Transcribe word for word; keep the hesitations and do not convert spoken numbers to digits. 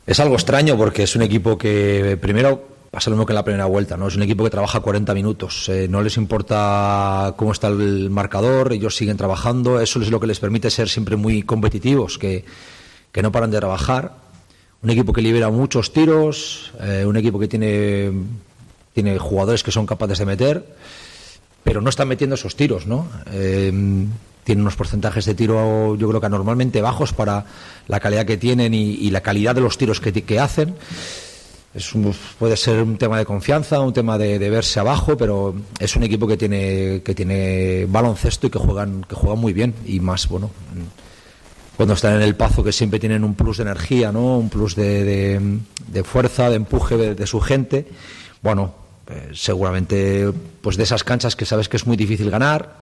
Es algo extraño porque es un equipo que, primero, pasa lo mismo que en la primera vuelta, ¿no? Es un equipo que trabaja cuarenta minutos, eh, no les importa cómo está el marcador, ellos siguen trabajando, eso es lo que les permite ser siempre muy competitivos, que, que no paran de trabajar. Un equipo que libera muchos tiros, eh, un equipo que tiene, tiene jugadores que son capaces de meter, pero no están metiendo esos tiros, ¿no? Eh, tienen unos porcentajes de tiro, yo creo que anormalmente bajos para la calidad que tienen y, y la calidad de los tiros que, que hacen. Es un, puede ser un tema de confianza, un tema de, de verse abajo, pero es un equipo que tiene que tiene baloncesto y que juegan que juegan muy bien, y más, bueno, cuando están en el Pazo, que siempre tienen un plus de energía, ¿no? Un plus de, de, de fuerza, de empuje de, de su gente. Bueno, eh, seguramente pues de esas canchas que sabes que es muy difícil ganar,